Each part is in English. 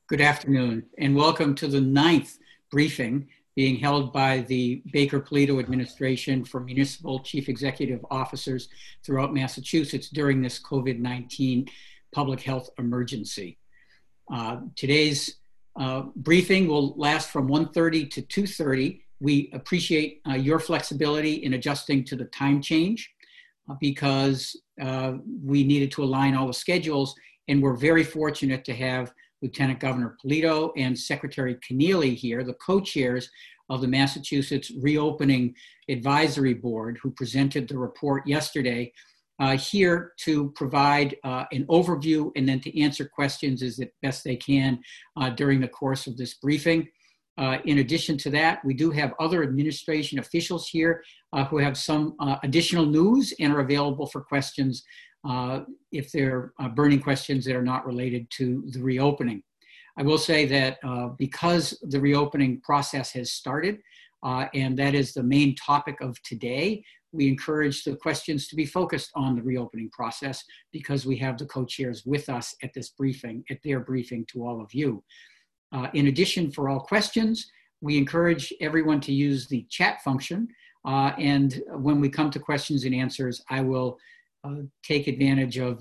Good afternoon, and welcome to the 9th briefing being held by the Baker-Polito administration for municipal chief executive officers throughout Massachusetts during this COVID-19 public health emergency. Today's briefing will last from 1:30 to 2:30. We appreciate your flexibility in adjusting to the time change because we needed to align all the schedules, and we're very fortunate to have Lieutenant Governor Polito and Secretary Keneally here, the co-chairs of the Massachusetts Reopening Advisory Board, who presented the report yesterday, here to provide an overview and then to answer questions as best they can during the course of this briefing. In addition to that, we do have other administration officials here who have some additional news and are available for questions if they're burning questions that are not related to the reopening. I will say that because the reopening process has started, and that is the main topic of today, we encourage the questions to be focused on the reopening process because we have the co-chairs with us at this briefing, at their briefing to all of you. In addition, for all questions, we encourage everyone to use the chat function. And when we come to questions and answers, I will take advantage of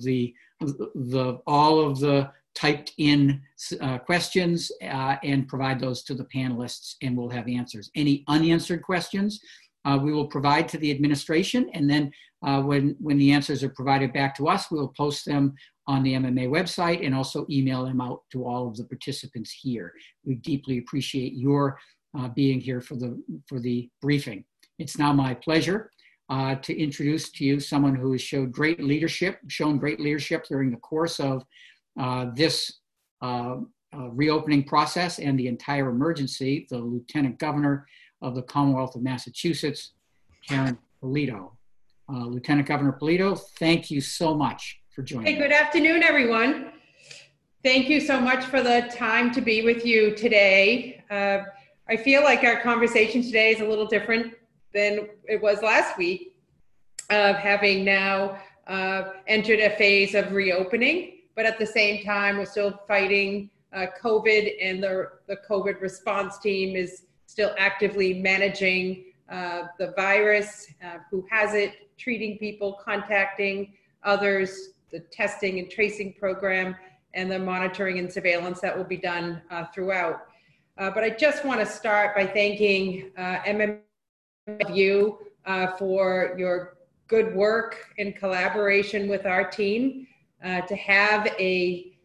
all of the typed in questions and provide those to the panelists, and we'll have answers. Any unanswered questions we will provide to the administration, and then when the answers are provided back to us, we will post them on the MMA website and also email them out to all of the participants here. We deeply appreciate your being here for the briefing. It's now my pleasure to introduce to you someone who has shown great leadership during the course of this reopening process and the entire emergency, the Lieutenant Governor of the Commonwealth of Massachusetts, Karen Polito. Lieutenant Governor Polito, thank you so much for joining us. Hey, good afternoon, everyone. Thank you so much for the time to be with you today. I feel like our conversation today is a little different than it was last week, of having now entered a phase of reopening, but at the same time, we're still fighting COVID, and the COVID response team is still actively managing the virus, who has it, treating people, contacting others, the testing and tracing program, and the monitoring and surveillance that will be done throughout. But I just want to start by thanking MMA you for your good work in collaboration with our team to have a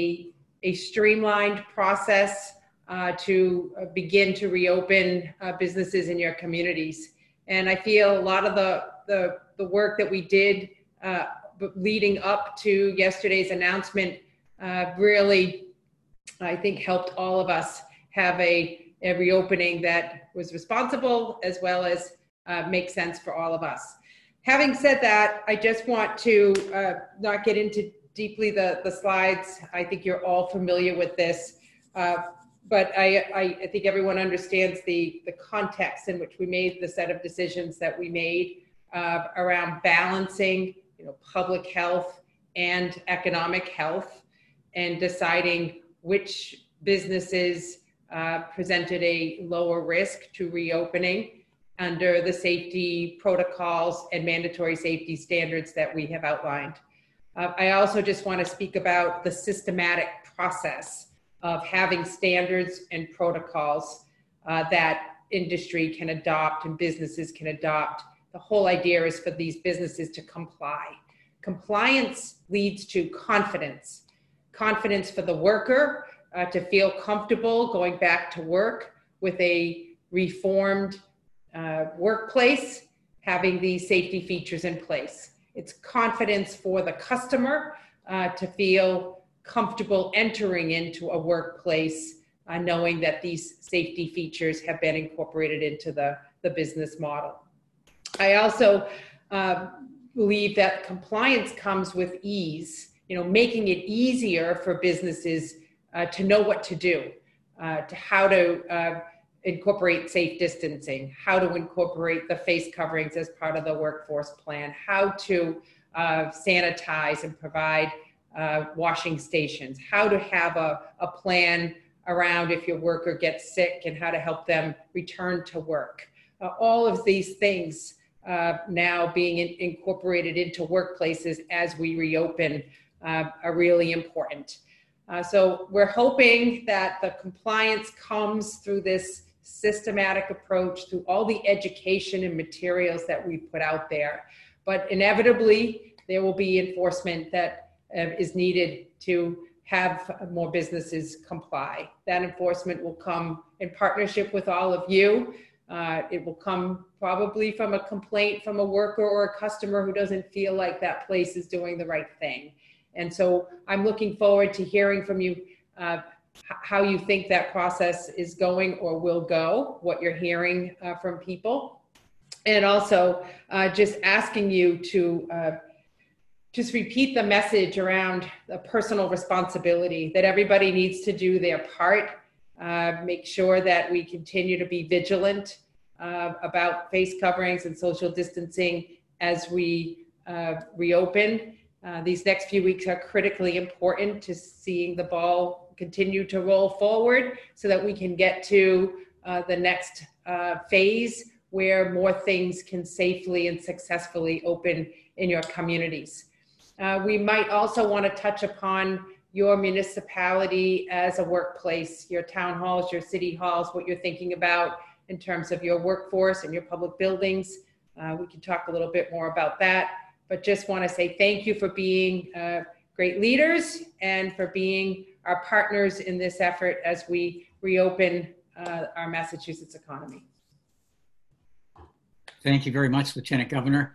streamlined process to begin to reopen businesses in your communities. And I feel a lot of the work that we did leading up to yesterday's announcement really, I think, helped all of us have a reopening that was responsible as well as make sense for all of us. Having said that, I just want to not get into deeply the slides. I think you're all familiar with this, but I think everyone understands the context in which we made the set of decisions that we made around balancing, public health and economic health, and deciding which businesses presented a lower risk to reopening under the safety protocols and mandatory safety standards that we have outlined. I also just want to speak about the systematic process of having standards and protocols that industry can adopt and businesses can adopt. The whole idea is for these businesses to comply. Compliance leads to confidence. Confidence for the worker to feel comfortable going back to work with a reformed workplace, having these safety features in place. It's confidence for the customer to feel comfortable entering into a workplace, knowing that these safety features have been incorporated into the business model. I also believe that compliance comes with ease, making it easier for businesses to know what to do, to how to incorporate safe distancing, how to incorporate the face coverings as part of the workforce plan, how to sanitize and provide washing stations, how to have a plan around if your worker gets sick and how to help them return to work. All of these things now being incorporated into workplaces as we reopen are really important. So we're hoping that the compliance comes through this systematic approach, through all the education and materials that we put out there. But inevitably, there will be enforcement that is needed to have more businesses comply. That enforcement will come in partnership with all of you. It will come probably from a complaint from a worker or a customer who doesn't feel like that place is doing the right thing. And so I'm looking forward to hearing from you how you think that process is going or will go, what you're hearing from people. And also just asking you to just repeat the message around the personal responsibility, that everybody needs to do their part. Make sure that we continue to be vigilant about face coverings and social distancing as we reopen. These next few weeks are critically important to seeing the ball continue to roll forward so that we can get to the next phase where more things can safely and successfully open in your communities. We might also want to touch upon your municipality as a workplace, your town halls, your city halls, what you're thinking about in terms of your workforce and your public buildings. We can talk a little bit more about that, but just want to say thank you for being great leaders and for being our partners in this effort as we reopen our Massachusetts economy. Thank you very much, Lieutenant Governor.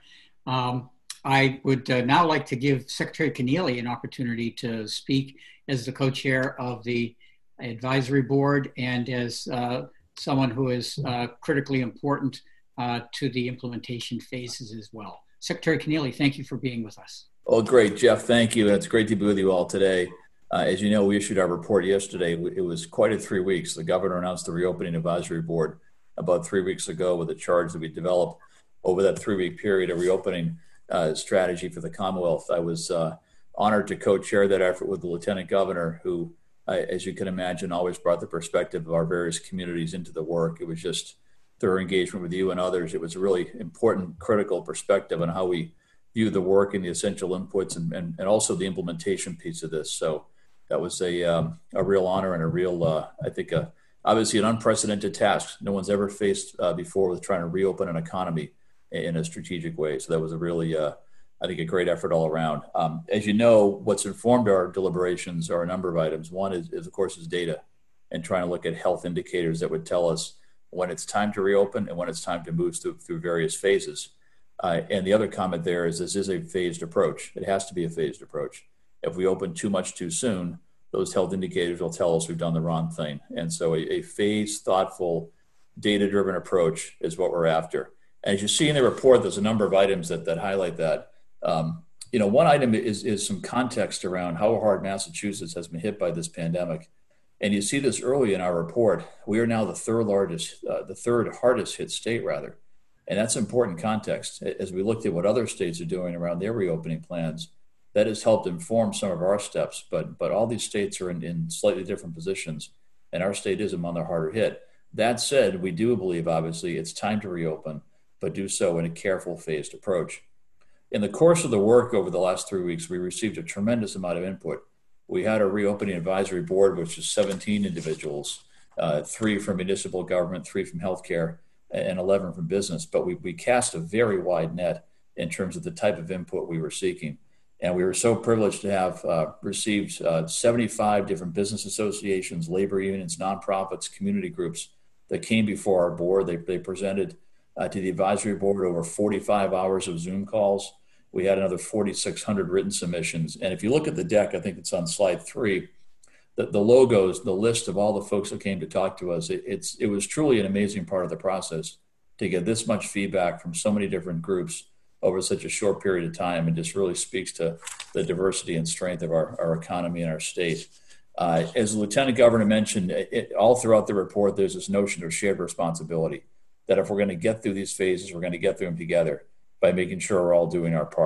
I would now like to give Secretary Kenneally an opportunity to speak as the co-chair of the advisory board and as someone who is critically important to the implementation phases as well. Secretary Kenneally, thank you for being with us. Oh, great, Jeff. Thank you. It's great to be with you all today. As you know, we issued our report yesterday. It was quite a 3 weeks. The governor announced the reopening advisory board about 3 weeks ago with a charge that we developed over that 3-week period, a reopening strategy for the Commonwealth. I was honored to co-chair that effort with the Lieutenant Governor, who, as you can imagine, always brought the perspective of our various communities into the work. It was just through our engagement with you and others. It was a really important, critical perspective on how we view the work and the essential inputs and also the implementation piece of this. So that was a real honor and a real, I think, obviously an unprecedented task. No one's ever faced before with trying to reopen an economy in a strategic way. So that was a really, I think, a great effort all around. As you know, what's informed our deliberations are a number of items. One is of course, data and trying to look at health indicators that would tell us when it's time to reopen and when it's time to move through various phases. And the other comment there is this is a phased approach. It has to be a phased approach. If we open too much too soon, those health indicators will tell us we've done the wrong thing. And so a phased, thoughtful, data-driven approach is what we're after. As you see in the report, there's a number of items that highlight that. One item is some context around how hard Massachusetts has been hit by this pandemic. And you see this early in our report. We are now the third hardest hit state, rather. And that's important context. As we looked at what other states are doing around their reopening plans, that has helped inform some of our steps. But all these states are in slightly different positions, and our state is among the harder hit. That said, we do believe, obviously, it's time to reopen, but do so in a careful, phased approach. In the course of the work over the last 3 weeks, we received a tremendous amount of input. We had a reopening advisory board, which is 17 individuals, 3 from municipal government, 3 from healthcare, and 11 from business. But we cast a very wide net in terms of the type of input we were seeking. And we were so privileged to have received 75 different business associations, labor unions, nonprofits, community groups that came before our board. They presented to the advisory board over 45 hours of Zoom calls. We had another 4,600 written submissions. And if you look at the deck, I think it's on slide 3, the logos, the list of all the folks that came to talk to us, it was truly an amazing part of the process to get this much feedback from so many different groups over such a short period of time, and just really speaks to the diversity and strength of our economy and our state. As the Lieutenant Governor mentioned, all throughout the report, there's this notion of shared responsibility, that if we're going to get through these phases, we're going to get through them together by making sure we're all doing our part.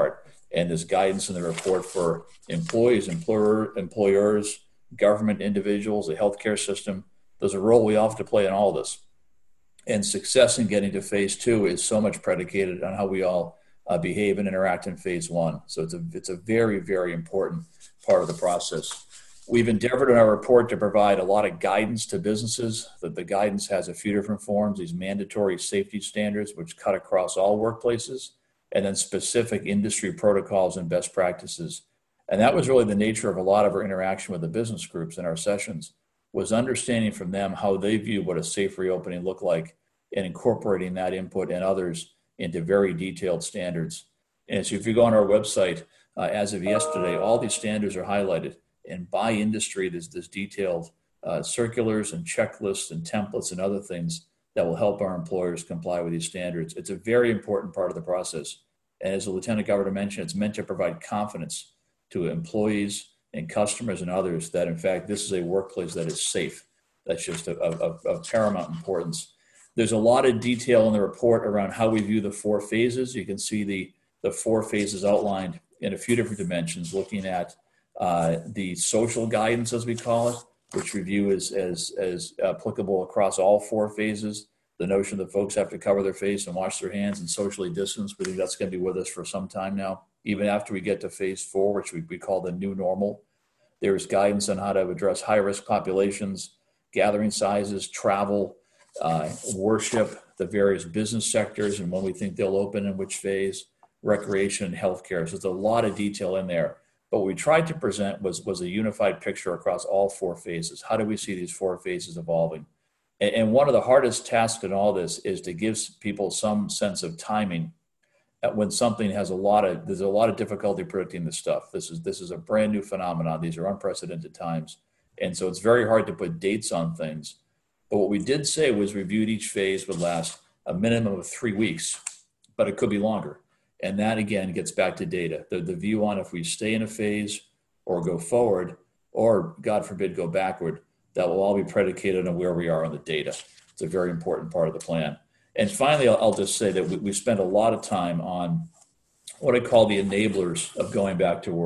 And there's guidance in the report for employees, employers, government individuals, the healthcare system. There's a role we all have to play in all this. And success in getting to phase 2 is so much predicated on how we all behave and interact in phase 1. So it's a very, very important part of the process. We've endeavored in our report to provide a lot of guidance to businesses. That the guidance has a few different forms, these mandatory safety standards, which cut across all workplaces, and then specific industry protocols and best practices. And that was really the nature of a lot of our interaction with the business groups in our sessions, was understanding from them how they view what a safe reopening looked like and incorporating that input and others into very detailed standards. And so if you go on our website, as of yesterday, all these standards are highlighted. And by industry, there's detailed circulars and checklists and templates and other things that will help our employers comply with these standards. It's a very important part of the process. And as the Lieutenant Governor mentioned, it's meant to provide confidence to employees and customers and others that, in fact, this is a workplace that is safe. That's just of paramount importance. There's a lot of detail in the report around how we view the 4 phases. You can see the 4 phases outlined in a few different dimensions, looking at the social guidance, as we call it, which we view as applicable across all 4 phases. The notion that folks have to cover their face and wash their hands and socially distance, we think that's going to be with us for some time now. Even after we get to phase 4, which we call the new normal, there's guidance on how to address high-risk populations, gathering sizes, travel, worship, the various business sectors, and when we think they'll open in which phase, recreation and healthcare. So there's a lot of detail in there. But what we tried to present was a unified picture across all 4 phases. How do we see these 4 phases evolving? And one of the hardest tasks in all this is to give people some sense of timing when something there's a lot of difficulty predicting this stuff. This is a brand new phenomenon. These are unprecedented times. And so it's very hard to put dates on things. But what we did say was we viewed each phase would last a minimum of 3 weeks, but it could be longer. And that, again, gets back to data. The view on if we stay in a phase or go forward or, God forbid, go backward, that will all be predicated on where we are on the data. It's a very important part of the plan. And finally, I'll just say that we spent a lot of time on what I call the enablers of going back to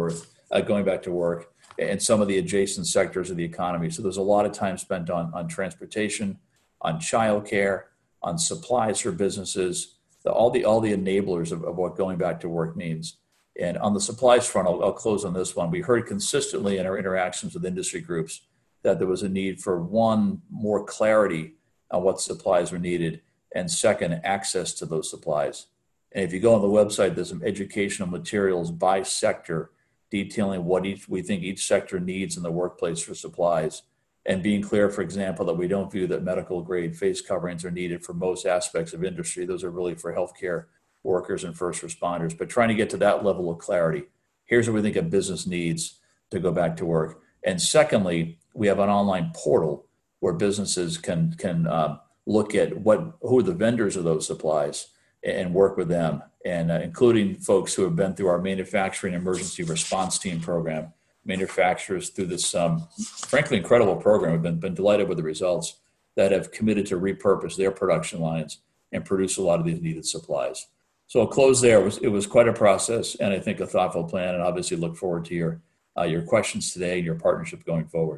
work and some of the adjacent sectors of the economy. So there's a lot of time spent on transportation, on childcare, on supplies for businesses, all the enablers of what going back to work means. And on the supplies front, I'll close on this one. We heard consistently in our interactions with industry groups that there was a need for, one, more clarity on what supplies were needed, and second, access to those supplies. And if you go on the website, there's some educational materials by sector detailing what we think each sector needs in the workplace for supplies, and being clear, for example, that we don't view that medical grade face coverings are needed for most aspects of industry. Those are really for healthcare workers and first responders, but trying to get to that level of clarity. Here's what we think a business needs to go back to work. And secondly, we have an online portal where businesses can look at who are the vendors of those supplies and work with them, and including folks who have been through our manufacturing emergency response team program. Manufacturers through this, frankly, incredible program have been delighted with the results, that have committed to repurpose their production lines and produce a lot of these needed supplies. So I'll close there. It was quite a process, and I think a thoughtful plan, and obviously look forward to your questions today and your partnership going forward.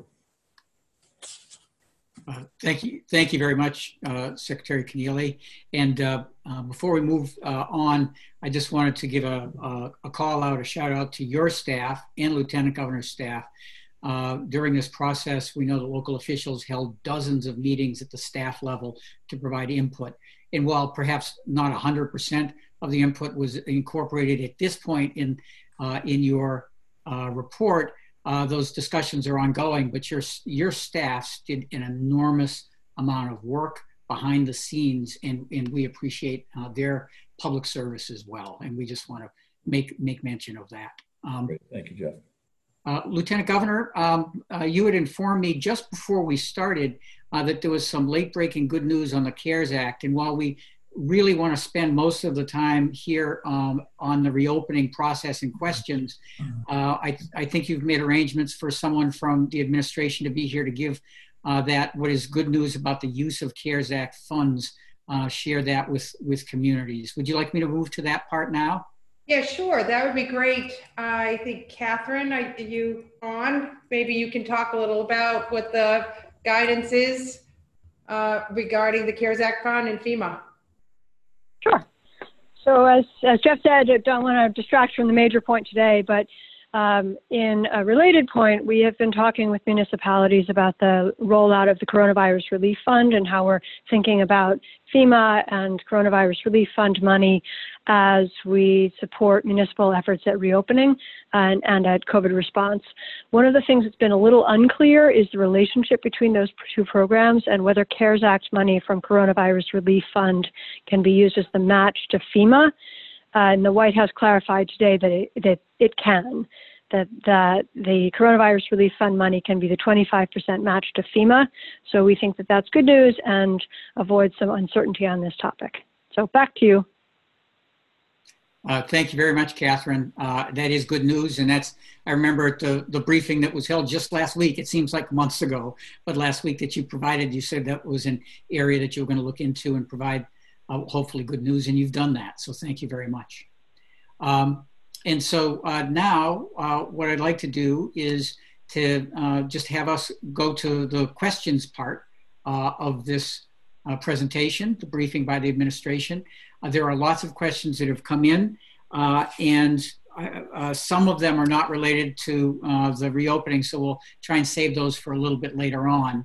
Thank you very much, Secretary Kenneally. And before we move on, I just wanted to give a call out, a shout out to your staff and Lieutenant Governor's staff. During this process, we know that local officials held dozens of meetings at the staff level to provide input. And while perhaps not 100% of the input was incorporated at this point in your report, those discussions are ongoing, but your staffs did an enormous amount of work behind the scenes, and we appreciate their public service as well. And we just want to make mention of that. Great. Thank you, Jeff. Lieutenant Governor, you had informed me just before we started that there was some late-breaking good news on the CARES Act. And while we really want to spend most of the time here on the reopening process and questions, I think you've made arrangements for someone from the administration to be here to give what is good news about the use of CARES Act funds, share that with communities. Would you like me to move to that part now? Yeah, sure. That would be great. I think, Catherine, are you on? Maybe you can talk a little about what the guidance is regarding the CARES Act fund and FEMA. Sure. So as Jeff said, I don't want to distract from the major point today, but in a related point, we have been talking with municipalities about the rollout of the Coronavirus Relief Fund and how we're thinking about FEMA and Coronavirus Relief Fund money as we support municipal efforts at reopening and at COVID response. One of the things that's been a little unclear is the relationship between those two programs and whether CARES Act money from Coronavirus Relief Fund can be used as the match to FEMA. And the White House clarified today that it can, that the Coronavirus Relief Fund money can be the 25% match to FEMA. So we think that that's good news and avoids some uncertainty on this topic. So back to you. Thank you very much, Catherine. That is good news. And I remember at the briefing that was held just last week, it seems like months ago, but last week that you provided, you said that was an area that you were going to look into and provide hopefully good news, and you've done that. So thank you very much. And so now what I'd like to do is to just have us go to the questions part of this presentation, the briefing by the administration. There are lots of questions that have come in, and some of them are not related to the reopening, so we'll try and save those for a little bit later on.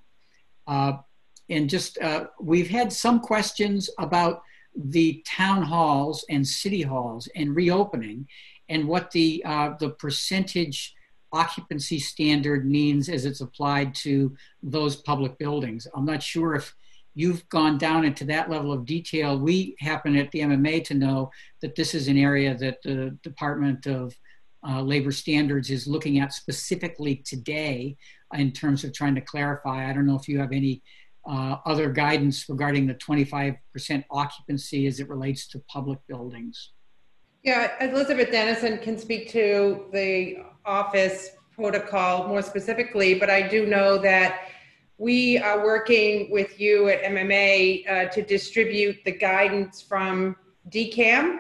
And just, we've had some questions about the town halls and city halls and reopening and what the percentage occupancy standard means as it's applied to those public buildings. I'm not sure if you've gone down into that level of detail. We happen at the MMA to know that this is an area that the Department of Labor Standards is looking at specifically today in terms of trying to clarify. I don't know if you have any other guidance regarding the 25% occupancy as it relates to public buildings. Yeah, Elizabeth Dennison can speak to the office protocol more specifically, but I do know that we are working with you at MMA to distribute the guidance from DCAM,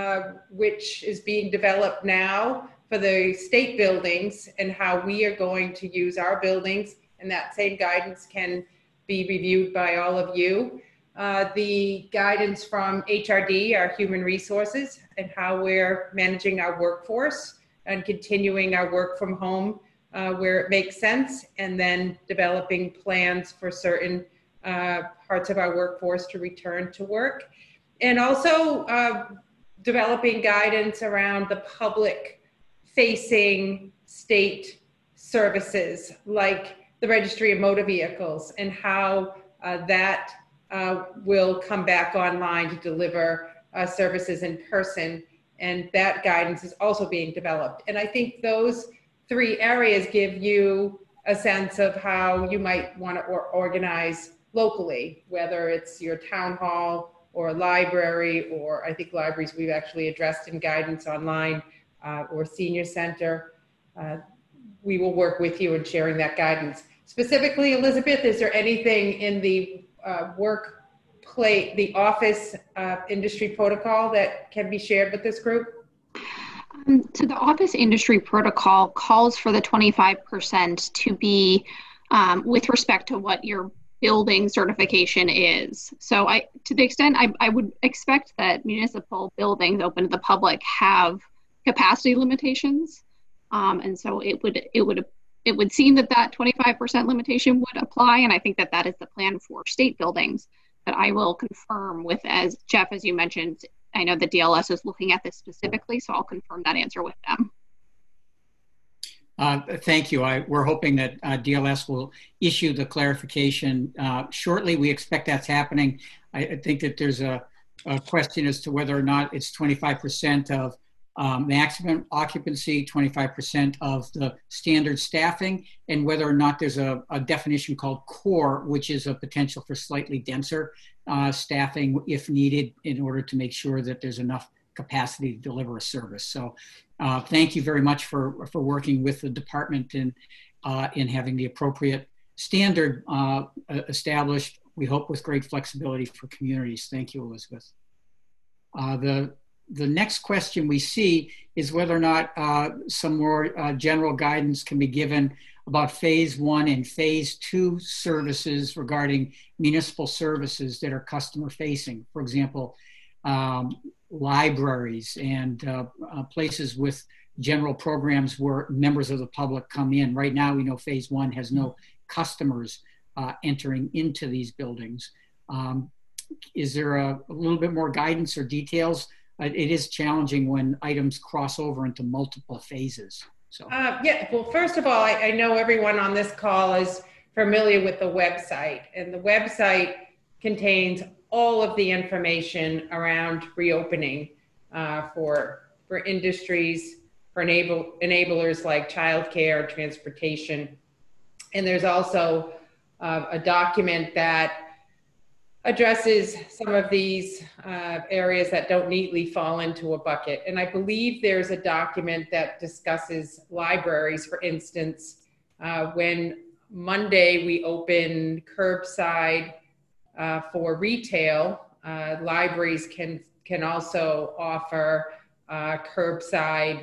which is being developed now for the state buildings and how we are going to use our buildings, and that same guidance can be reviewed by all of you. The guidance from HRD, our human resources, and how we're managing our workforce and continuing our work from home where it makes sense, and then developing plans for certain parts of our workforce to return to work. And also developing guidance around the public facing state services like the registry of motor vehicles and how that will come back online to deliver services in person. And that guidance is also being developed. And I think those three areas give you a sense of how you might want to organize locally, whether it's your town hall or a library, or I think libraries we've actually addressed in guidance online, or senior center. We will work with you in sharing that guidance. Specifically, Elizabeth, is there anything in the the office industry protocol that can be shared with this group? So the office industry protocol calls for the 25% to be with respect to what your building certification is. So to the extent I would expect that municipal buildings open to the public have capacity limitations. And so it would seem that 25% limitation would apply. And I think that is the plan for state buildings. But I will confirm with, as Jeff, as you mentioned, I know the DLS is looking at this specifically, so I'll confirm that answer with them. Thank you. We're hoping that DLS will issue the clarification shortly. We expect that's happening. I think that there's a question as to whether or not it's 25% of maximum occupancy, 25% of the standard staffing, and whether or not there's a definition called core, which is a potential for slightly denser staffing if needed in order to make sure that there's enough capacity to deliver a service. So thank you very much for working with the department in having the appropriate standard established, we hope with great flexibility for communities. Thank you, Elizabeth. the next question we see is whether or not some more general guidance can be given about phase 1 and phase 2 services regarding municipal services that are customer facing. For example, libraries and places with general programs where members of the public come in. Right now, we know phase 1 has no customers entering into these buildings. Is there a little bit more guidance or details? It is challenging when items cross over into multiple phases. So. Yeah, well, first of all, I know everyone on this call is familiar with the website, and the website contains all of the information around reopening for industries, for enablers like childcare, transportation. And there's also a document that addresses some of these areas that don't neatly fall into a bucket. And I believe there's a document that discusses libraries, for instance. When Monday we open curbside for retail, libraries can also offer curbside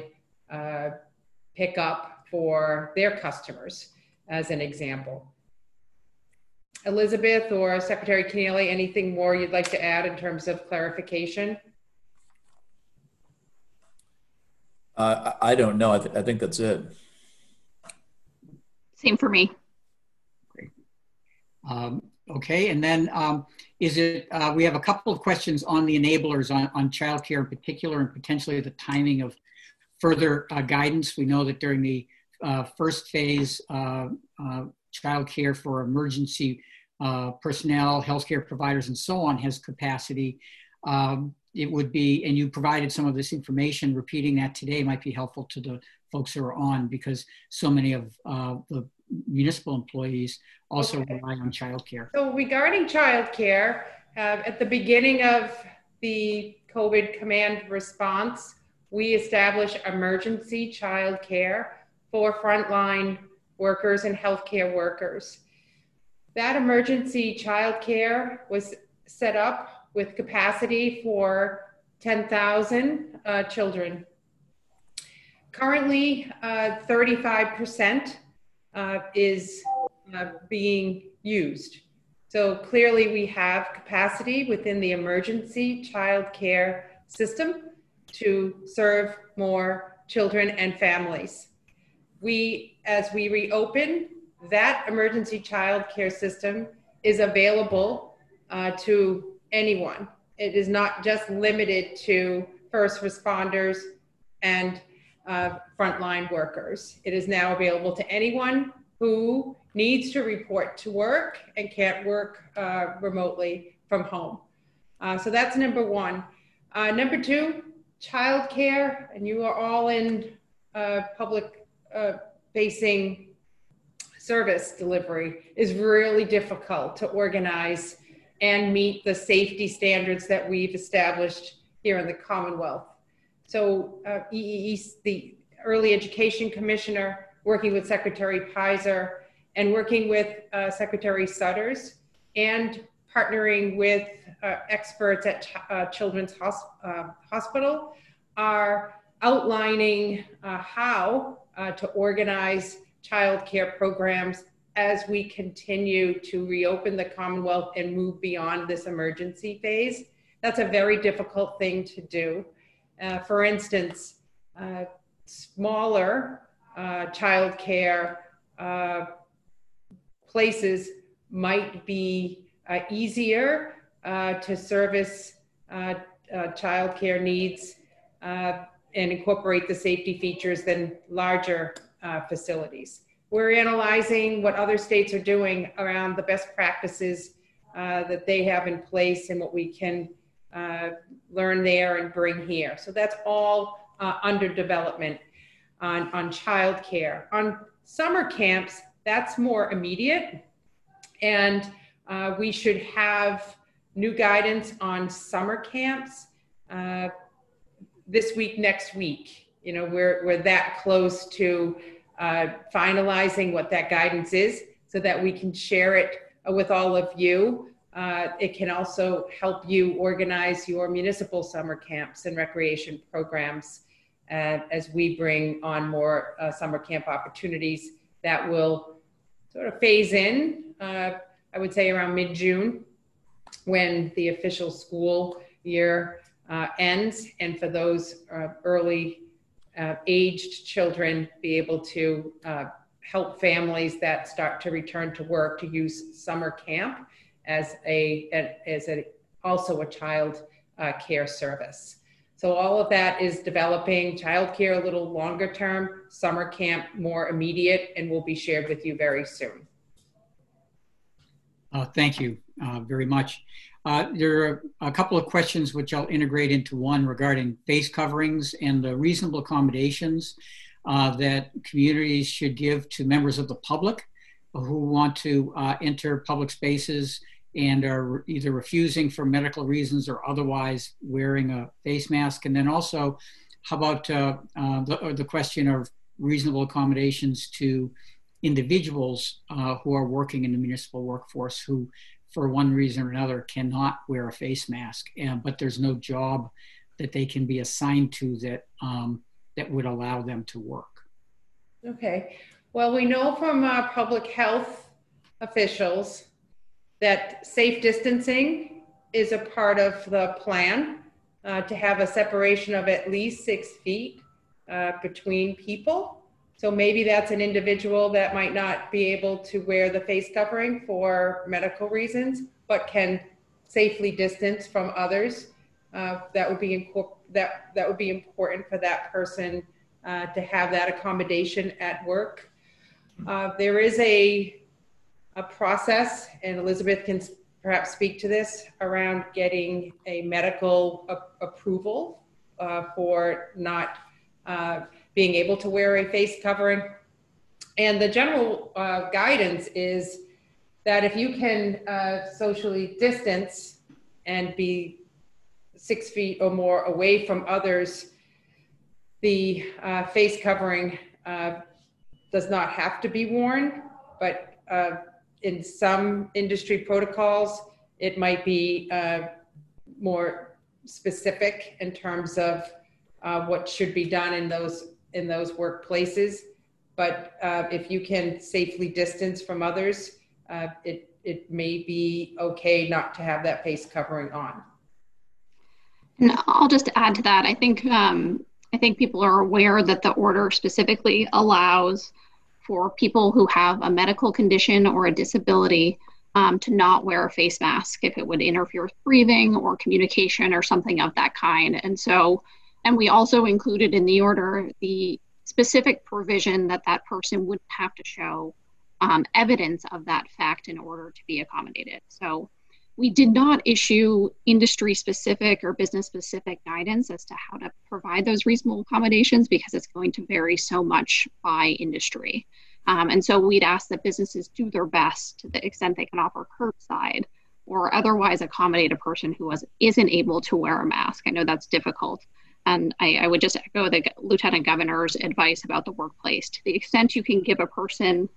pickup for their customers, as an example. Elizabeth or Secretary Keneally, anything more you'd like to add in terms of clarification? I don't know. I think that's it. Same for me. Great. Okay, and then we have a couple of questions on the enablers on childcare in particular, and potentially the timing of further guidance. We know that during the first phase, childcare for emergency personnel, healthcare providers, and so on has capacity. It would be, and you provided some of this information, repeating that today might be helpful to the folks who are on, because so many of the municipal employees also rely on childcare. So regarding childcare, at the beginning of the COVID command response, we established emergency childcare for frontline workers and healthcare workers. That emergency childcare was set up with capacity for 10,000 children. Currently, 35% is being used. So clearly we have capacity within the emergency childcare system to serve more children and families. As we reopen, that emergency child care system is available to anyone. It is not just limited to first responders and frontline workers. It is now available to anyone who needs to report to work and can't work remotely from home. So that's number one. Number two, childcare, and you are all in public facing service delivery, is really difficult to organize and meet the safety standards that we've established here in the Commonwealth. So EEE, the Early Education Commissioner, working with Secretary Pizer and working with Secretary Sutters, and partnering with experts at Children's Hospital, are outlining how to organize child care programs as we continue to reopen the Commonwealth and move beyond this emergency phase. That's a very difficult thing to do. For instance, smaller child care places might be easier to service child care needs and incorporate the safety features than larger facilities. We're analyzing what other states are doing around the best practices that they have in place and what we can learn there and bring here. So that's all under development on child care. On summer camps, that's more immediate, and we should have new guidance on summer camps this week, next week. You know, we're that close to finalizing what that guidance is so that we can share it with all of you it can also help you organize your municipal summer camps and recreation programs as we bring on more summer camp opportunities that will sort of phase in, I would say around mid-June, when the official school year ends, and for those early aged children be able to help families that start to return to work to use summer camp as also a child care service. So all of that is developing. Childcare a little longer term, summer camp more immediate, and will be shared with you very soon. Thank you very much. There are a couple of questions which I'll integrate into one regarding face coverings and the reasonable accommodations that communities should give to members of the public who want to enter public spaces and are either refusing for medical reasons or otherwise wearing a face mask. And then also, how about the question of reasonable accommodations to individuals who are working in the municipal workforce who, for one reason or another, cannot wear a face mask, but there's no job that they can be assigned to that would allow them to work. Okay. Well, we know from public health officials that safe distancing is a part of the plan to have a separation of at least 6 feet between people. So maybe that's an individual that might not be able to wear the face covering for medical reasons, but can safely distance from others. That would be important for that person to have that accommodation at work. There is a process, and Elizabeth can perhaps speak to this, around getting a medical approval for not being able to wear a face covering. And the general guidance is that if you can socially distance and be 6 feet or more away from others, the face covering does not have to be worn, but in some industry protocols, it might be more specific in terms of what should be done in those workplaces. But if you can safely distance from others, it may be okay not to have that face covering on. And I'll just add to that. I think people are aware that the order specifically allows for people who have a medical condition or a disability to not wear a face mask if it would interfere with breathing or communication or something of that kind. And we also included in the order the specific provision that that person would have to show evidence of that fact in order to be accommodated. So we did not issue industry-specific or business-specific guidance as to how to provide those reasonable accommodations because it's going to vary so much by industry. And so we'd ask that businesses do their best to the extent they can offer curbside or otherwise accommodate a person who isn't able to wear a mask. I know that's difficult. And I would just echo the Lieutenant Governor's advice about the workplace. To the extent you can give a person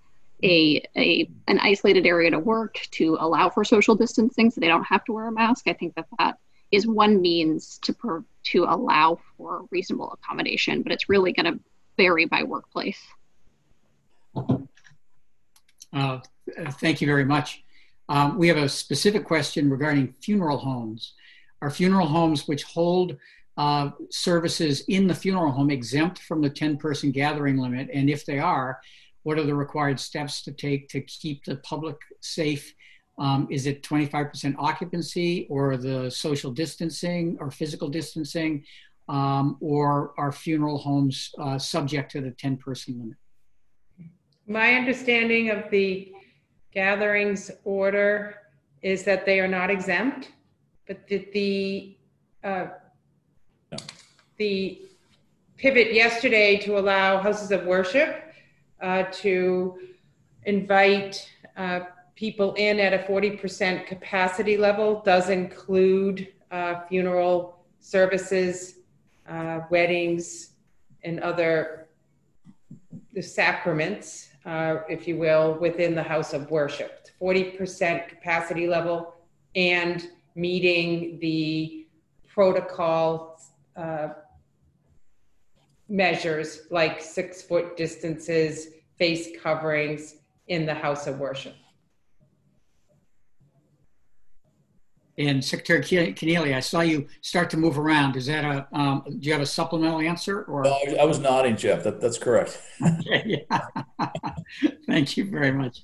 an isolated area to work to allow for social distancing so they don't have to wear a mask, I think that is one means to allow for reasonable accommodation, but it's really going to vary by workplace. Thank you very much. We have a specific question regarding funeral homes. Are funeral homes which hold services in the funeral home exempt from the 10-person gathering limit? And if they are, what are the required steps to take to keep the public safe? Is it 25% occupancy or the social distancing or physical distancing? Or are funeral homes subject to the 10-person limit? My understanding of the gatherings order is that they are not exempt, but the pivot yesterday to allow houses of worship to invite people in at a 40% capacity level does include funeral services, weddings, and other sacraments, if you will, within the house of worship. 40% capacity level and meeting the protocol measures like 6-foot distances, face coverings in the house of worship. And Secretary Keneally, I saw you start to move around. Is that do you have a supplemental answer? Or No, I was nodding, Jeff. That's correct. Okay, yeah. Thank you very much.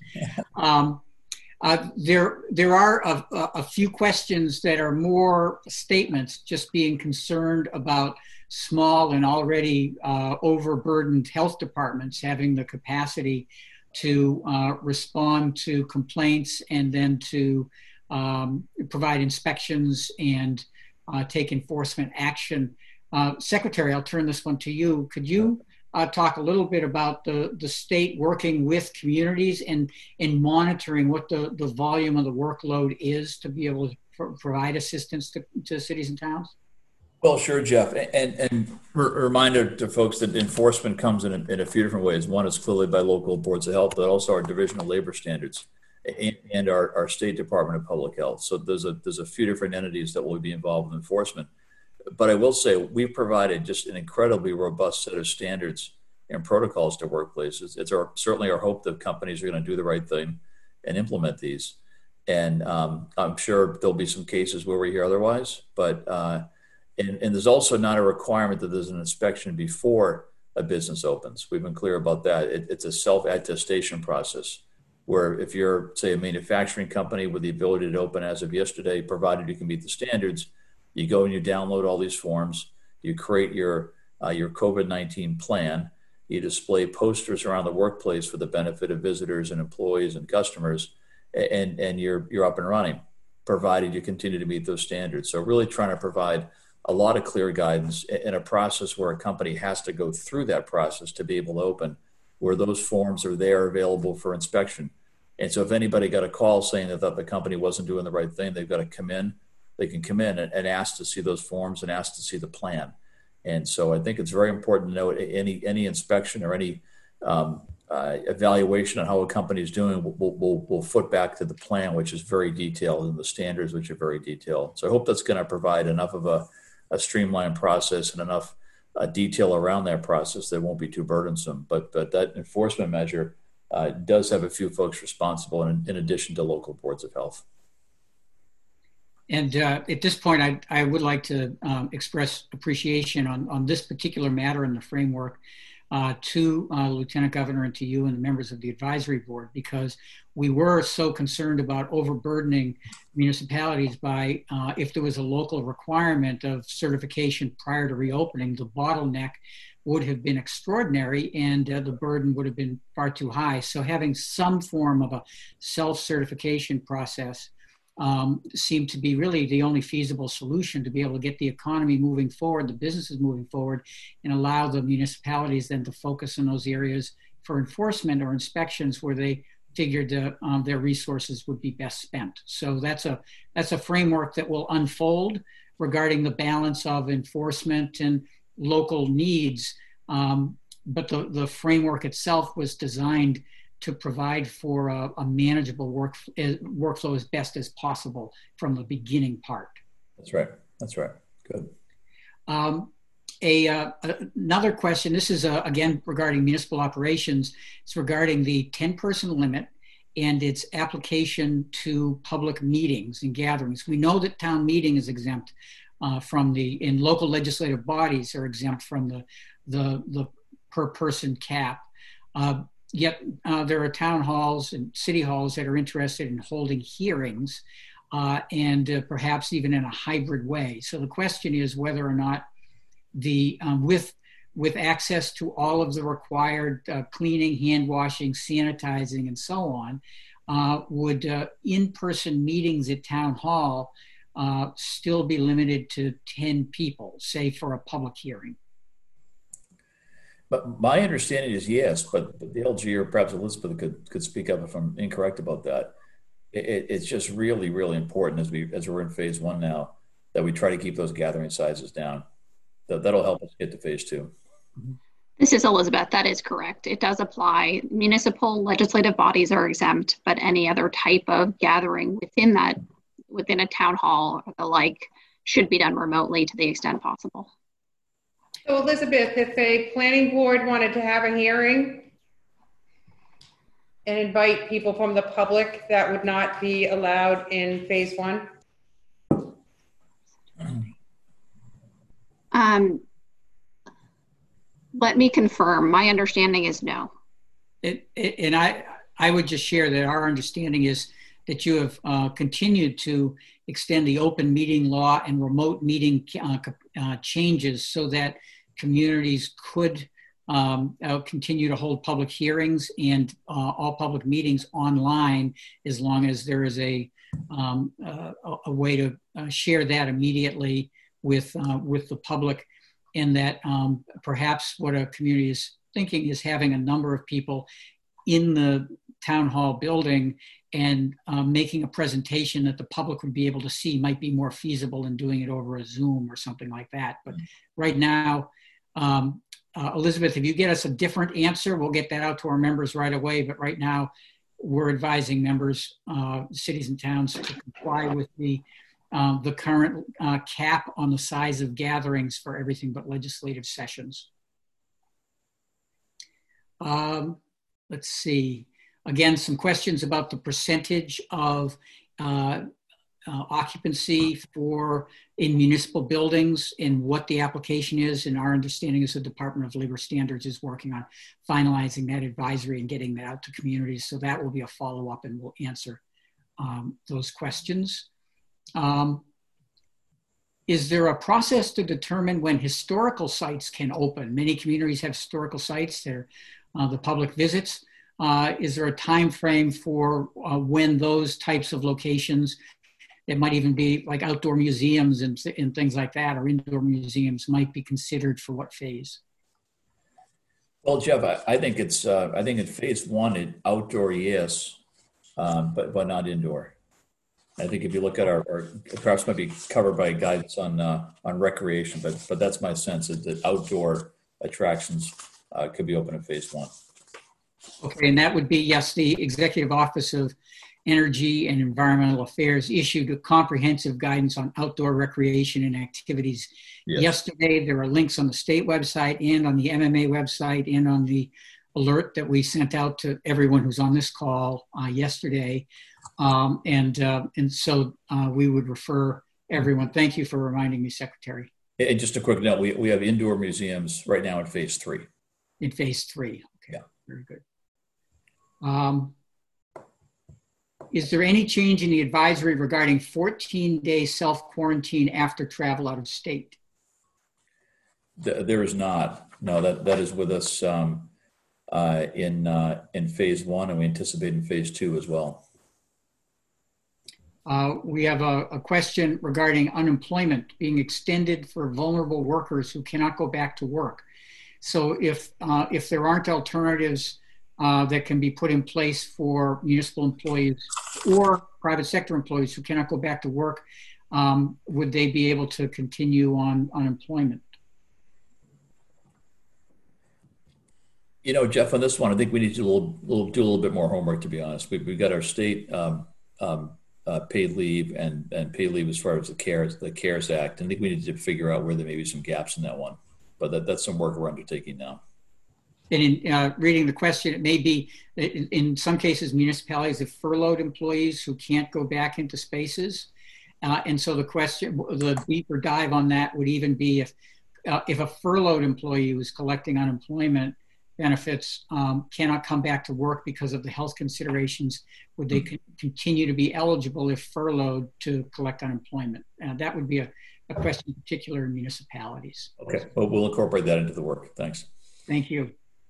There are a few questions that are more statements, just being concerned about small and already overburdened health departments having the capacity to respond to complaints and then to provide inspections and take enforcement action. Secretary, I'll turn this one to you. Could you talk a little bit about the state working with communities and monitoring what the volume of the workload is to be able to provide assistance to cities and towns? Well, sure, Jeff. And a reminder to folks that enforcement comes in a few different ways. One is clearly by local boards of health, but also our Division of Labor Standards and our State Department of Public Health. So there's a few different entities that will be involved with enforcement. But I will say we've provided just an incredibly robust set of standards and protocols to workplaces. It's certainly our hope that companies are going to do the right thing and implement these. And I'm sure there'll be some cases where we hear otherwise. But and there's also not a requirement that there's an inspection before a business opens. We've been clear about that. It's a self-attestation process where if you're, say, a manufacturing company with the ability to open as of yesterday, provided you can meet the standards, you go and you download all these forms, you create your COVID-19 plan, you display posters around the workplace for the benefit of visitors and employees and customers, and you're up and running, provided you continue to meet those standards. So really trying to provide a lot of clear guidance in a process where a company has to go through that process to be able to open, where those forms are there available for inspection. And so if anybody got a call saying that the company wasn't doing the right thing, they've got to come in. They can come in and ask to see those forms and ask to see the plan. And so I think it's very important to note any inspection or any evaluation on how a company is doing will foot back to the plan, which is very detailed, and the standards, which are very detailed. So I hope that's going to provide enough of a streamlined process and enough detail around that process that won't be too burdensome. But that enforcement measure does have a few folks responsible in addition to local boards of health. And at this point, I would like to express appreciation on this particular matter in the framework to Lieutenant Governor and to you and the members of the advisory board, because we were so concerned about overburdening municipalities by if there was a local requirement of certification prior to reopening, the bottleneck would have been extraordinary and the burden would have been far too high. So having some form of a self-certification process seemed to be really the only feasible solution to be able to get the economy moving forward, the businesses moving forward, and allow the municipalities then to focus on those areas for enforcement or inspections where they figured their resources would be best spent. So that's a framework that will unfold regarding the balance of enforcement and local needs. But the framework itself was designed to provide for a manageable workflow as best as possible from the beginning part. That's right. Good. Another question, this is again regarding municipal operations. It's regarding the 10-person limit and its application to public meetings and gatherings. We know that town meeting is exempt and local legislative bodies are exempt from the per person cap. Yet there are town halls and city halls that are interested in holding hearings and perhaps even in a hybrid way. So the question is whether or not with access to all of the required cleaning, hand washing, sanitizing, and so on, would in-person meetings at town hall still be limited to 10 people, say for a public hearing? But my understanding is yes, but the LG or perhaps Elizabeth could speak up if I'm incorrect about that. It's just really, really important as we're in phase 1 now that we try to keep those gathering sizes down. That'll help us get to phase 2. This is Elizabeth. That is correct. It does apply. Municipal legislative bodies are exempt, but any other type of gathering within a town hall or the like should be done remotely to the extent possible. So Elizabeth, if a planning board wanted to have a hearing and invite people from the public, that would not be allowed in phase one? Let me confirm. My understanding is no. And I would just share that our understanding is that you have continued to extend the open meeting law and remote meeting changes so that communities could continue to hold public hearings and all public meetings online, as long as there is a way to share that immediately with the public, and that perhaps what a community is thinking is having a number of people in the town hall building and making a presentation that the public would be able to see might be more feasible than doing it over a Zoom or something like that. But right now, Elizabeth, if you get us a different answer, we'll get that out to our members right away. But right now, we're advising members, cities and towns, to comply with the current cap on the size of gatherings for everything but legislative sessions. Let's see. Again, some questions about the percentage of occupancy in municipal buildings and what the application is. And our understanding is the Department of Labor Standards is working on finalizing that advisory and getting that out to communities. So that will be a follow-up, and we'll answer those questions. Is there a process to determine when historical sites can open? Many communities have historical sites. They're the public visits. Is there a time frame for when those types of locations, that might even be like outdoor museums and things like that, or indoor museums, might be considered for what phase? Well, Jeff, I think it's I think in phase one, outdoor, yes, but not indoor. I think if you look at our perhaps might be covered by guidance on recreation, but that's my sense, that outdoor attractions could be open in phase one. Okay, and that would be, yes, the Executive Office of Energy and Environmental Affairs issued a comprehensive guidance on outdoor recreation and activities. Yes. Yesterday, there are links on the state website and on the MMA website and on the alert that we sent out to everyone who's on this call yesterday. And so we would refer everyone. Thank you for reminding me, Secretary. And just a quick note, we have indoor museums right now in phase three. In phase three, okay, yeah. Very good. Is there any change in the advisory regarding 14-day self-quarantine after travel out of state? There is not. No, that is with us in phase one, and we anticipate in phase two as well. We have a question regarding unemployment being extended for vulnerable workers who cannot go back to work. So if there aren't alternatives that can be put in place for municipal employees or private sector employees who cannot go back to work, would they be able to continue on unemployment? You know, Jeff, on this one, I think we need to do a little bit more homework, to be honest. We've got our state paid leave and paid leave as far as the CARES Act. I think we need to figure out where there may be some gaps in that one. But that's some work we're undertaking now. And in reading the question, it may be that in some cases, municipalities have furloughed employees who can't go back into spaces. And so the question, the deeper dive on that would even be if a furloughed employee who's collecting unemployment benefits cannot come back to work because of the health considerations, would they continue to be eligible if furloughed to collect unemployment? That would be a question in particular in municipalities. Okay, well, we'll incorporate that into the work. Thanks. Thank you.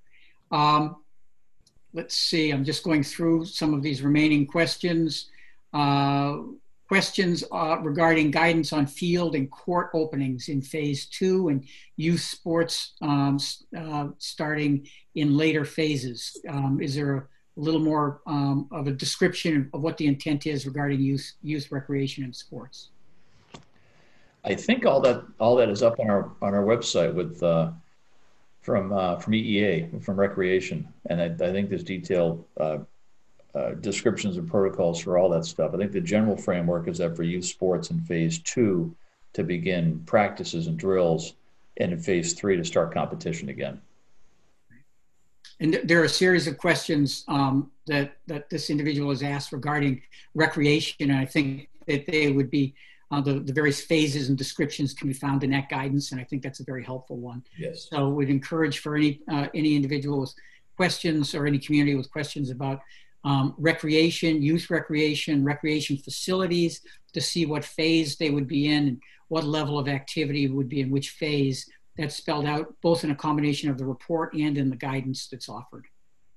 Let's see, I'm just going through some of these remaining questions. Questions regarding guidance on field and court openings in phase two and youth sports starting in later phases. Is there a little more of a description of what the intent is regarding youth recreation and sports? I think all that is up on our website with from EEA, from Recreation, and I think there's detail descriptions and protocols for all that stuff. I think the general framework is that for youth sports in phase 2 to begin practices and drills, and in phase 3 to start competition again. And there are a series of questions that this individual has asked regarding recreation, and I think that they would be the various phases and descriptions can be found in that guidance, and I think that's a very helpful one. Yes. So we'd encourage for any individual with questions or any community with questions about recreation, youth recreation, recreation facilities, to see what phase they would be in and what level of activity would be in which phase. That's spelled out both in a combination of the report and in the guidance that's offered.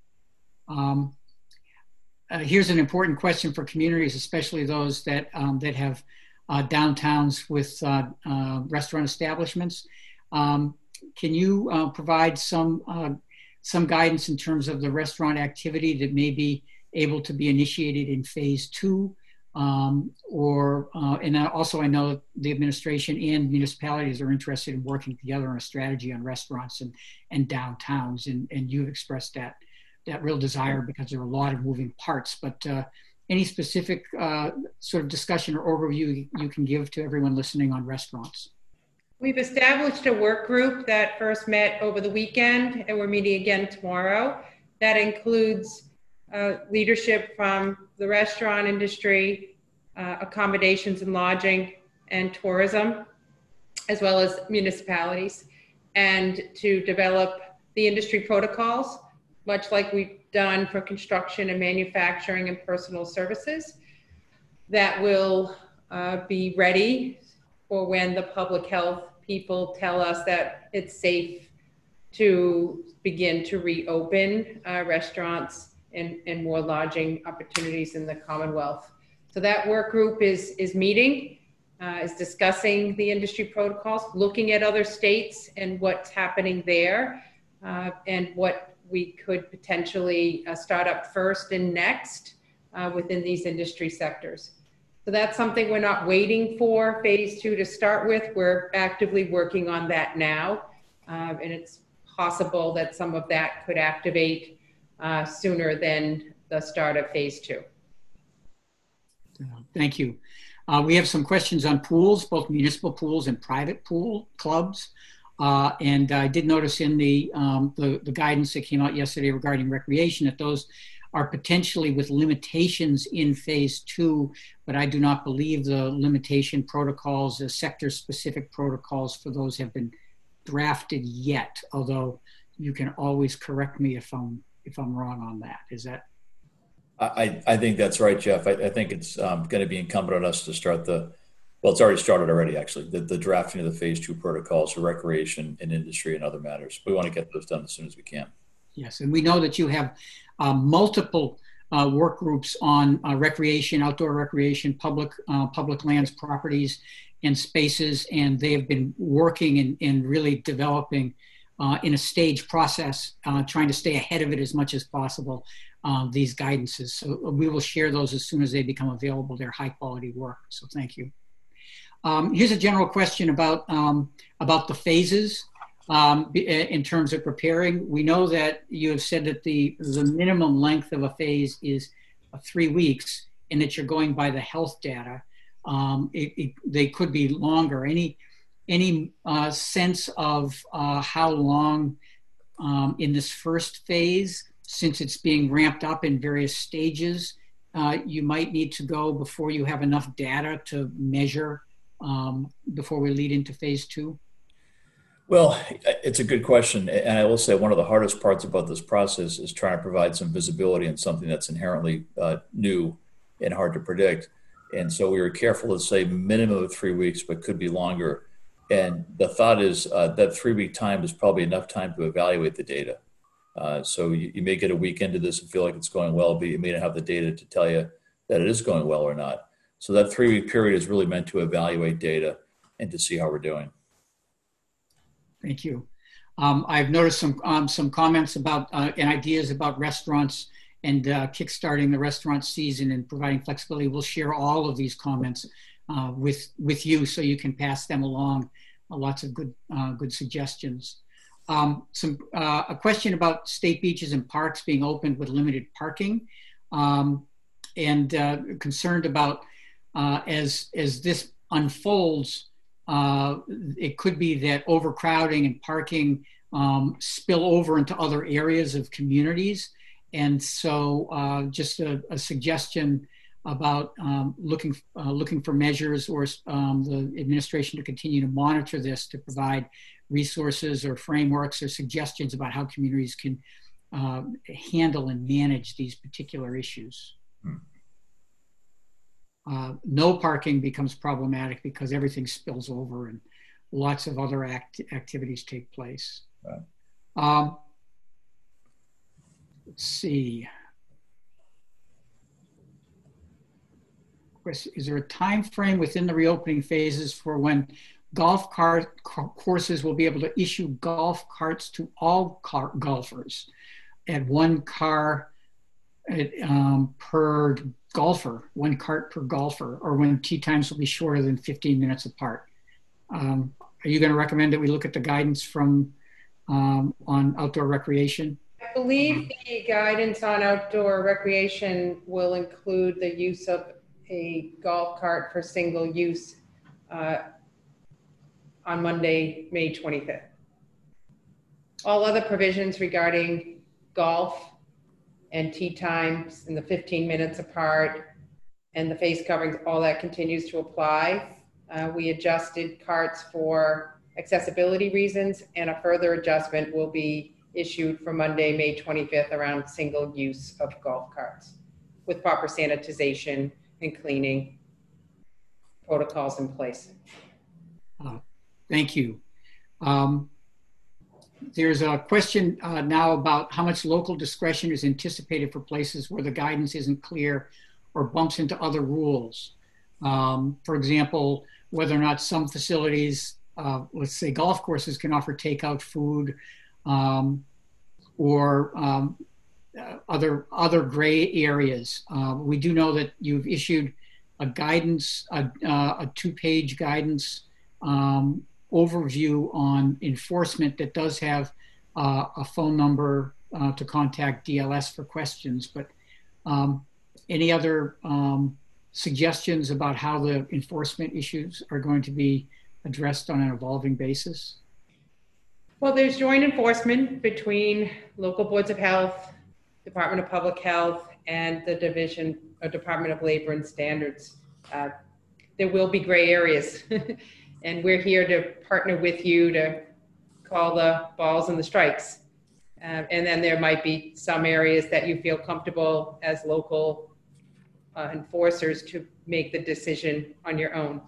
Here's an important question for communities, especially those that have downtowns with restaurant establishments. Can you provide some guidance in terms of the restaurant activity that may be able to be initiated in phase 2? And also I know the administration and municipalities are interested in working together on a strategy on restaurants and downtowns, and you've expressed that real desire because there are a lot of moving parts. But any specific sort of discussion or overview you can give to everyone listening on restaurants? We've established a work group that first met over the weekend, and we're meeting again tomorrow. That includes leadership from the restaurant industry, accommodations and lodging, and tourism, as well as municipalities, and to develop the industry protocols, much like we've done for construction and manufacturing and personal services, that will be ready for when the public health people tell us that it's safe to begin to reopen restaurants and more lodging opportunities in the Commonwealth. So that work group is meeting, is discussing the industry protocols, looking at other states and what's happening there, and what we could potentially start up first and next within these industry sectors. So that's something we're not waiting for phase 2 to start with. We're actively working on that now, and it's possible that some of that could activate sooner than the start of phase 2. Thank you. We have some questions on pools, both municipal pools and private pool clubs. And I did notice in the guidance that came out yesterday regarding recreation that those are potentially with limitations in phase 2, but I do not believe the limitation protocols, the sector-specific protocols for those have been drafted yet, although you can always correct me if I'm wrong on that. Is that? I think that's right, Jeff. I think it's going to be incumbent on us to start it's already started already, actually, the drafting of the phase 2 protocols for recreation and industry and other matters. We want to get those done as soon as we can. Yes, and we know that you have multiple work groups on recreation, outdoor recreation, public lands, properties, and spaces, and they have been working and really developing in a staged process, trying to stay ahead of it as much as possible, these guidances. So we will share those as soon as they become available. They're high quality work, so thank you. Here's a general question about the phases in terms of preparing. We know that you have said that the minimum length of a phase is 3 weeks, and that you're going by the health data. They could be longer. Any sense of how long in this first phase, since it's being ramped up in various stages, you might need to go before you have enough data to measure before we lead into phase 2? Well, it's a good question. And I will say one of the hardest parts about this process is trying to provide some visibility in something that's inherently new and hard to predict. And so we were careful to say minimum of 3 weeks, but could be longer. And the thought is that 3 week time is probably enough time to evaluate the data. So you may get a week into this and feel like it's going well, but you may not have the data to tell you that it is going well or not. So that 3 week period is really meant to evaluate data and to see how we're doing. Thank you. I've noticed some comments about and ideas about restaurants and kickstarting the restaurant season and providing flexibility. We'll share all of these comments with you so you can pass them along. Lots of good suggestions. A question about state beaches and parks being opened with limited parking. and concerned about as this unfolds, it could be that overcrowding and parking spill over into other areas of communities. And so just a suggestion about looking for measures or the administration to continue to monitor this, to provide resources or frameworks or suggestions about how communities can handle and manage these particular issues. No parking becomes problematic because everything spills over and lots of other activities take place. Right. Let's see. Is there a time frame within the reopening phases for when golf courses will be able to issue golf carts to all golfers at one car per golfer, one cart per golfer, or when tee times will be shorter than 15 minutes apart? Are you going to recommend that we look at the guidance from on outdoor recreation? I believe the guidance on outdoor recreation will include the use of a golf cart for single use on Monday, May 25th. All other provisions regarding golf and tee times and the 15 minutes apart and the face coverings, all that continues to apply. We adjusted carts for accessibility reasons, and a further adjustment will be issued for Monday, May 25th around single use of golf carts with proper sanitization and cleaning protocols in place. Thank you. There's a question now about how much local discretion is anticipated for places where the guidance isn't clear or bumps into other rules. For example, whether or not some facilities, let's say golf courses, can offer takeout food, or other gray areas. We do know that you've issued a guidance, a two-page guidance overview on enforcement that does have a phone number to contact DLS for questions. But any other suggestions about how the enforcement issues are going to be addressed on an evolving basis? Well, there's joint enforcement between local boards of health, Department of Public Health, and the Department of Labor and Standards. There will be gray areas, and we're here to partner with you to call the balls and the strikes. And then there might be some areas that you feel comfortable as local enforcers to make the decision on your own.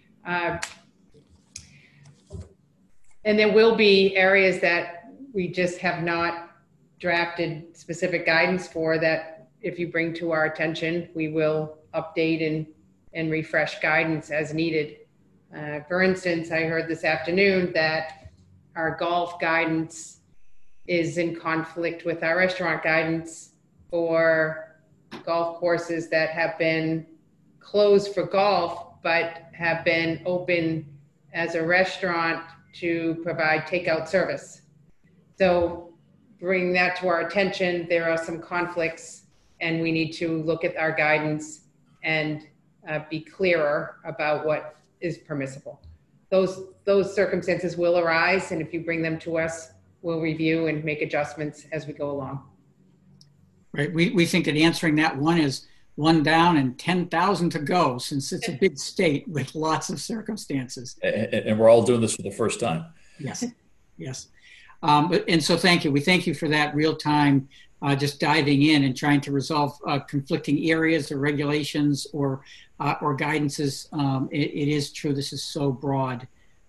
And there will be areas that we just have not drafted specific guidance for, that if you bring to our attention, we will update and refresh guidance as needed. For instance, I heard this afternoon that our golf guidance is in conflict with our restaurant guidance for golf courses that have been closed for golf, but have been open as a restaurant to provide takeout service. So bring that to our attention. There are some conflicts, and we need to look at our guidance and be clearer about what is permissible. Those circumstances will arise, and if you bring them to us, we'll review and make adjustments as we go along. Right. We think that answering that one is one down and 10,000 to go, since it's a big state with lots of circumstances. And we're all doing this for the first time. Yes, yes. And so thank you. We thank you for that real time, just diving in and trying to resolve conflicting areas or regulations or guidances. It is true, this is so broad.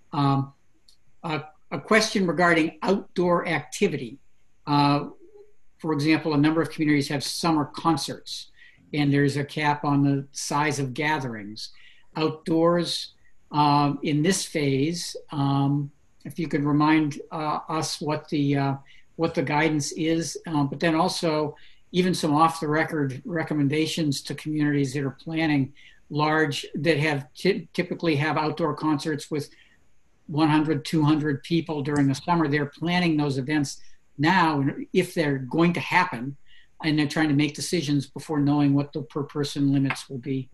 A question regarding outdoor activity. For example, a number of communities have summer concerts, and there's a cap on the size of gatherings. Outdoors, in this phase, if you could remind us what the guidance is, but then also even some off-the-record recommendations to communities that are planning large, that have typically have outdoor concerts with 100, 200 people during the summer. They're planning those events now, if they're going to happen, and they're trying to make decisions before knowing what the per person limits will be.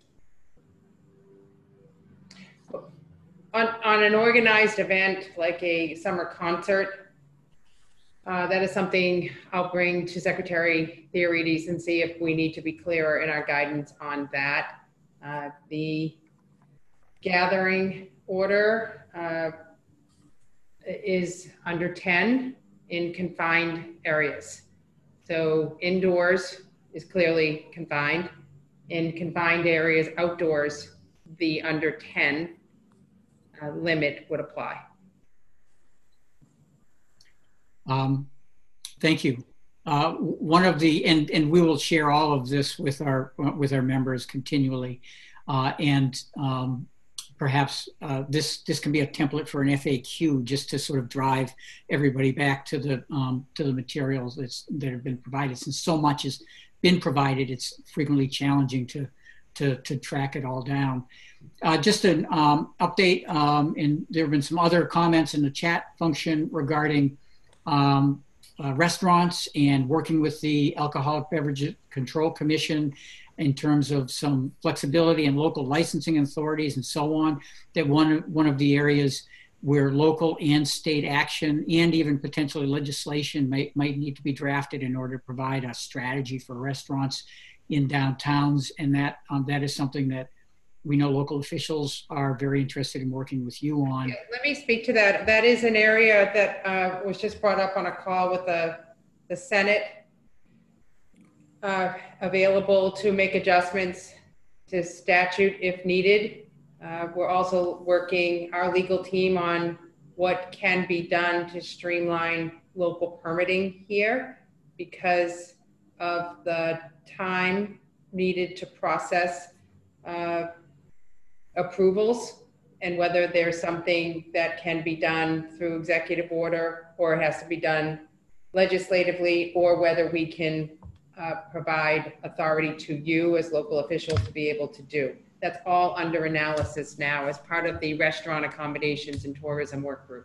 On an organized event like a summer concert, that is something I'll bring to Secretary Theoretes and see if we need to be clearer in our guidance on that. The gathering order is under 10 in confined areas. So indoors is clearly confined. In confined areas, outdoors, the under 10 limit would apply. Thank you. One of the, and we will share all of this with our members continually, perhaps this can be a template for an FAQ just to sort of drive everybody back to the materials that have been provided. Since so much has been provided, it's frequently challenging to track it all down. Just an update, and there have been some other comments in the chat function regarding restaurants and working with the Alcoholic Beverage Control Commission in terms of some flexibility and local licensing authorities and so on, that one of the areas where local and state action and even potentially legislation might need to be drafted in order to provide a strategy for restaurants in downtowns. And that is something that we know local officials are very interested in working with you on. Yeah, let me speak to that. That is an area that was just brought up on a call with the Senate, available to make adjustments to statute if needed. We're also working, our legal team, on what can be done to streamline local permitting here because of the time needed to process approvals, and whether there's something that can be done through executive order or it has to be done legislatively, or whether we can provide authority to you as local officials to be able to do. That's all under analysis now as part of the Restaurant Accommodations and Tourism Work Group.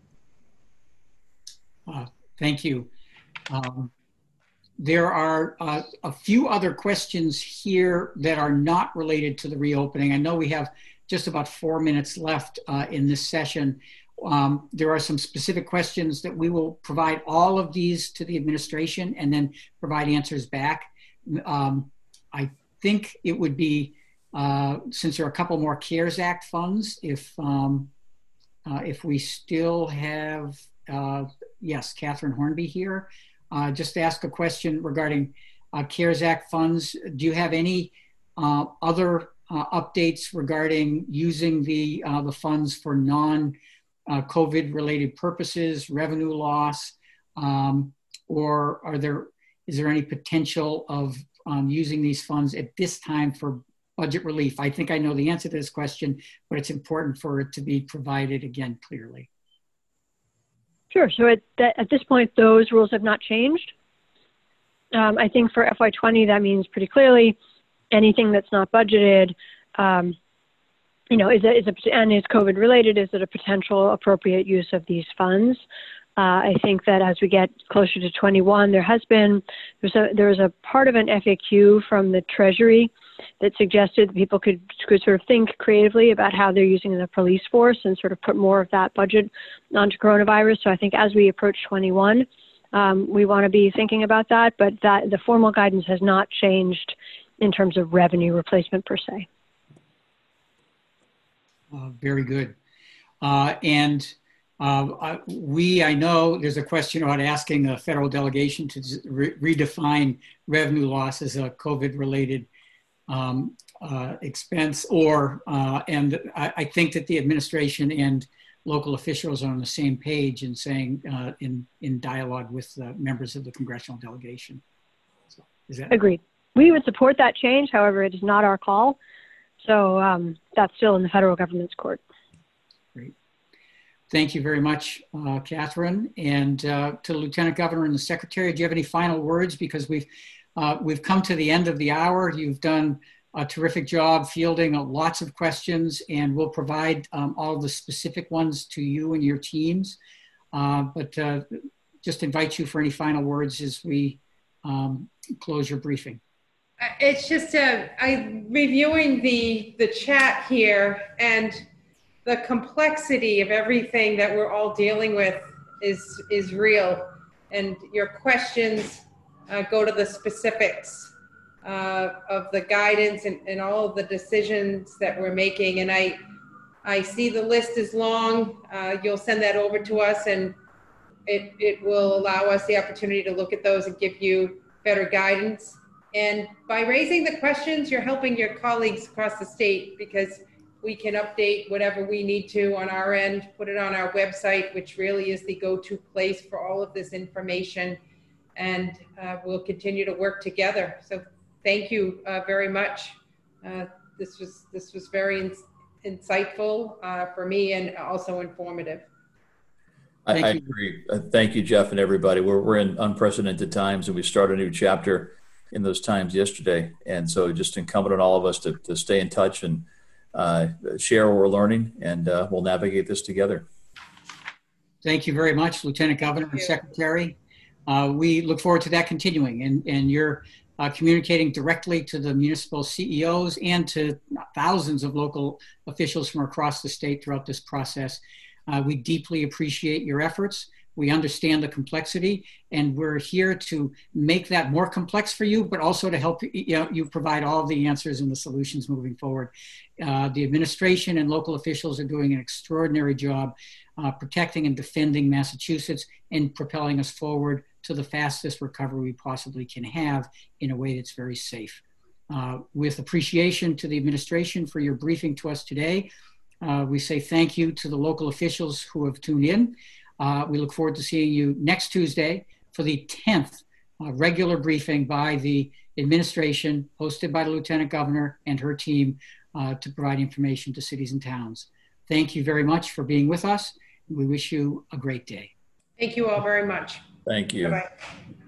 Thank you. There are a few other questions here that are not related to the reopening. I know we have just about 4 minutes left in this session. There are some specific questions that we will provide all of these to the administration and then provide answers back. I think it would be, since there are a couple more CARES Act funds, if we still have, yes, Catherine Hornby here, just to ask a question regarding CARES Act funds. Do you have any other updates regarding using the funds for non-COVID related purposes, revenue loss, or is there any potential of using these funds at this time for budget relief? I think I know the answer to this question, but it's important for it to be provided again clearly. Sure. So at this point, those rules have not changed. I think for FY20, that means pretty clearly anything that's not budgeted, and is COVID related, is it a potential appropriate use of these funds? I think that as we get closer to 21, there's a part of an FAQ from the Treasury that suggested people could sort of think creatively about how they're using the police force and sort of put more of that budget onto coronavirus. So I think as we approach 21, we want to be thinking about that, but the formal guidance has not changed in terms of revenue replacement per se. Very good. I know there's a question about asking the federal delegation to redefine revenue loss as a COVID-related expense, and I think that the administration and local officials are on the same page in saying in dialogue with members of the congressional delegation. So, is that agreed? We would support that change. However, it is not our call. So that's still in the federal government's court. Great. Thank you very much, Catherine. And to the Lieutenant Governor and the Secretary, do you have any final words? Because we've come to the end of the hour. You've done a terrific job fielding lots of questions, and we'll provide all of the specific ones to you and your teams. But just invite you for any final words as we close your briefing. It's just I reviewing the chat here, and the complexity of everything that we're all dealing with is real, and your questions go to the specifics of the guidance and all of the decisions that we're making. And I see the list is long. You'll send that over to us, and it will allow us the opportunity to look at those and give you better guidance. And by raising the questions, you're helping your colleagues across the state, because we can update whatever we need to on our end, put it on our website, which really is the go-to place for all of this information. And we'll continue to work together. So thank you very much. This was very insightful for me, and also informative. I agree. Thank you, Jeff, and everybody. We're in unprecedented times, and we start a new chapter in those times yesterday. And so just incumbent on all of us to stay in touch and share what we're learning, and we'll navigate this together. Thank you very much, Lieutenant Governor and Secretary. We look forward to that continuing, and you're communicating directly to the municipal CEOs and to thousands of local officials from across the state throughout this process. We deeply appreciate your efforts. We understand the complexity, and we're here to make that more complex for you, but also to help you provide all of the answers and the solutions moving forward. The administration and local officials are doing an extraordinary job protecting and defending Massachusetts and propelling us forward to the fastest recovery we possibly can have in a way that's very safe. With appreciation to the administration for your briefing to us today, we say thank you to the local officials who have tuned in. We look forward to seeing you next Tuesday for the 10th regular briefing by the administration, hosted by the Lieutenant Governor and her team, to provide information to cities and towns. Thank you very much for being with us. We wish you a great day. Thank you all very much. Thank you. Bye-bye.